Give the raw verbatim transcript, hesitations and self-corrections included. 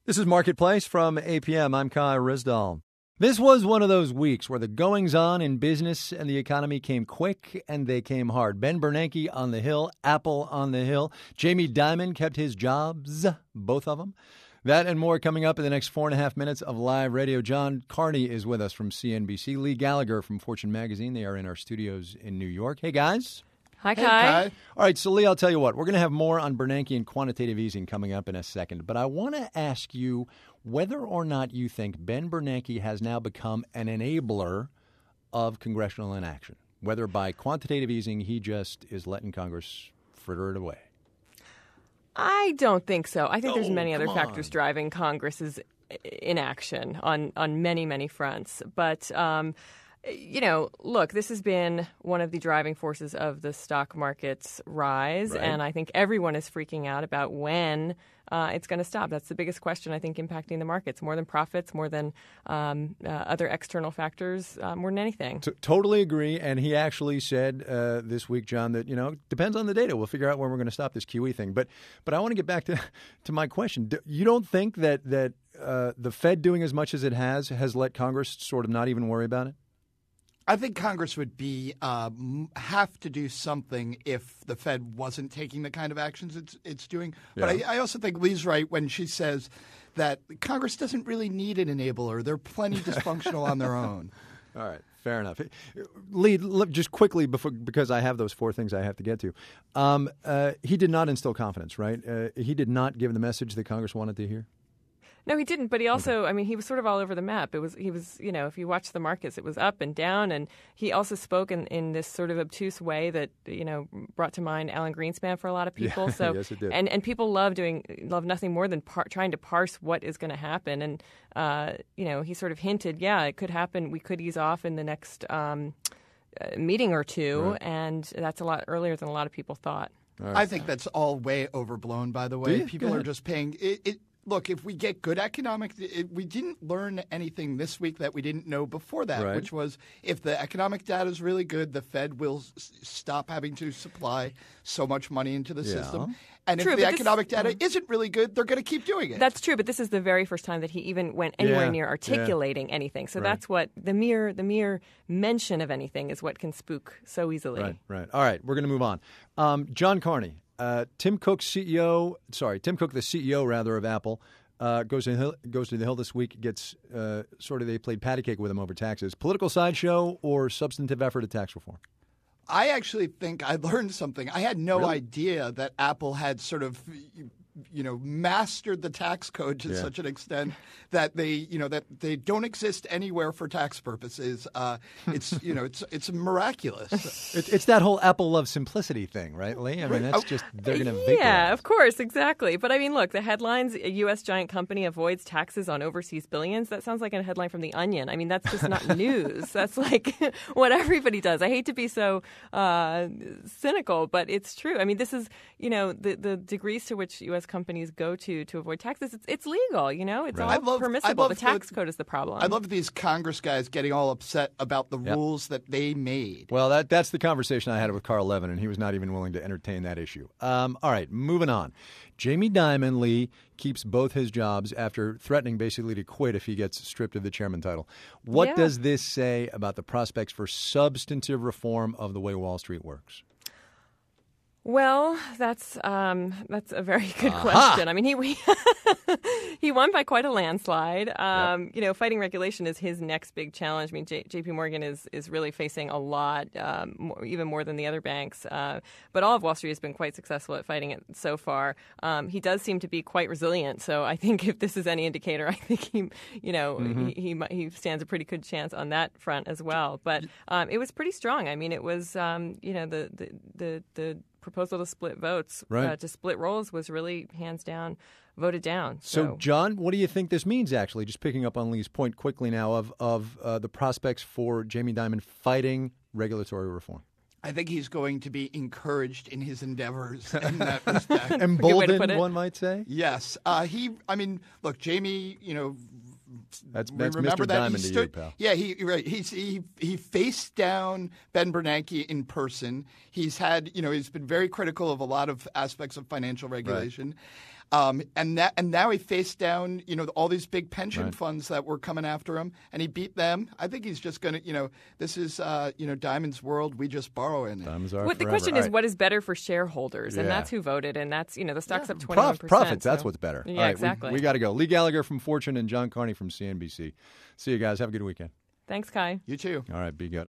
This is Marketplace from A P M. I'm Kai Rizdal. This was one of those weeks where the goings-on in business and the economy came quick and they came hard. Ben Bernanke on the Hill, Apple on the Hill. Jamie Dimon kept his jobs, both of them. That and more coming up in the next four and a half minutes of live radio. John Carney is with us from C N B C. Lee Gallagher from Fortune Magazine. They are in our studios in New York. Hey, guys. Hi, Kai. Hey, Kai. All right, so Lee, I'll tell you what. We're going to have more on Bernanke and quantitative easing coming up in a second. But I want to ask you whether or not you think Ben Bernanke has now become an enabler of congressional inaction, whether by quantitative easing he just is letting Congress fritter it away. I don't think so. I think Oh, there's many other come factors on. driving Congress's inaction on, on many, many fronts. But, um, you know, look, this has been one of the driving forces of the stock market's rise. Right. And I think everyone is freaking out about when uh, it's going to stop. That's the biggest question, I think, impacting the markets, more than profits, more than um, uh, other external factors, uh, more than anything. T- totally agree. And he actually said uh, this week, John, that, you know, depends on the data. We'll figure out when we're going to stop this Q E thing. But but I want to get back to, to my question. Do, you don't think that, that uh, the Fed doing as much as it has has let Congress sort of not even worry about it? I think Congress would be uh, have to do something if the Fed wasn't taking the kind of actions it's it's doing. But Yeah. I, I also think Lee's right when she says that Congress doesn't really need an enabler. They're plenty dysfunctional on their own. All right, fair enough. Lee, look, just quickly, before, because I have those four things I have to get to. Um, uh, he did not instill confidence, right? Uh, he did not give the message that Congress wanted to hear? No, he didn't. But he also, I mean, he was sort of all over the map. It was, he was, you know, if you watch the markets, it was up and down. And he also spoke in, in this sort of obtuse way that, you know, brought to mind Alan Greenspan for a lot of people. Yeah, so, yes, it did. And, and people love doing, love nothing more than par- trying to parse what is going to happen. And, uh, you know, he sort of hinted, yeah, it could happen. We could ease off in the next um, uh, meeting or two. Right. And that's a lot earlier than a lot of people thought. All right. I think that's all way overblown, by the way. you? People Go are ahead. just paying it, it, Look, if we get good economic it, – we didn't learn anything this week that we didn't know before that, Right. which was if the economic data is really good, the Fed will s- stop having to supply so much money into the Yeah. system. And True, if the but this- economic data isn't really good, they're going to keep doing it. That's true, but this is the very first time that he even went anywhere Yeah, near yeah. articulating anything. So Right. that's what the mere the mere mention of anything is what can spook so easily. Right, right. All right, we're going to move on. Um, John Carney, uh, Tim Cook, C E O – sorry, Tim Cook, the C E O, rather, of Apple – Uh, goes to the Hill, goes to the Hill this week. Gets uh, sort of they played patty cake with him over taxes. Political sideshow or substantive effort at tax reform? I actually think I learned something. I had no Really? idea that Apple had sort of, you know, mastered the tax code to Yeah. such an extent that they, you know, that they don't exist anywhere for tax purposes. Uh, it's, you know, it's it's miraculous. It, it's that whole Apple loves simplicity thing, right, Lee? I mean, that's Oh, just they're going to vaporize. Yeah, of course, exactly. But I mean, look, the headlines: a U S giant company avoids taxes on overseas billions. That sounds like a headline from The Onion. I mean, that's just not news. That's like what everybody does. I hate to be so uh, cynical, but it's true. I mean, this is, you know, the the degrees to which U S companies go to to avoid taxes. It's, it's legal, you know. It's Right. all I love- I permissible. love the tax the- code is the problem. I love these Congress guys getting all upset about the Yep. rules that they made. Well, that that's the conversation I had with Carl Levin, and he was not even willing to entertain that issue. Um, all right, moving on. Jamie Dimon, Lee, keeps both his jobs after threatening basically to quit if he gets stripped of the chairman title. What Yeah. does this say about the prospects for substantive reform of the way Wall Street works? Well, that's um, that's a very good Aha! question. I mean, he he won by quite a landslide. Um, You know, fighting regulation is his next big challenge. I mean, J- J P Morgan is is really facing a lot, um, more, even more than the other banks. Uh, but all of Wall Street has been quite successful at fighting it so far. Um, he does seem to be quite resilient. So I think if this is any indicator, I think he, you know, Mm-hmm. he, he mi- he stands a pretty good chance on that front as well. But um, it was pretty strong. I mean, it was um, you know the the the, the proposal to split votes, Right. uh, to split roles was really hands down voted down. So, So, John, what do you think this means, actually? Just picking up on Lee's point quickly now of, of uh, the prospects for Jamie Dimon fighting regulatory reform. I think he's going to be encouraged in his endeavors in that respect. way to put Emboldened, it. one might say? Yes. Uh, he, I mean, look, Jamie, you know, That's, we that's remember Mister that Diamond he to you, stood, pal. Yeah, he right. He's, he he faced down Ben Bernanke in person. He's had, you know, he's been very critical of a lot of aspects of financial regulation. Um, and that and now he faced down, you know, all these big pension Right. funds that were coming after him, and he beat them. I think he's just going to, you know, this is, uh, you know, Diamond's world. We just borrow in it. Diamonds are What the forever. question All is, right. what is better for shareholders? And Yeah. that's who voted, and that's, you know, the stock's up twenty-one Prof- percent. profits, that's so- what's better. Yeah, All right, we- exactly. We, got to go. Lee Gallagher from Fortune and John Carney from C N B C. See you guys. Have a good weekend. Thanks, Kai. You too. All right, be good.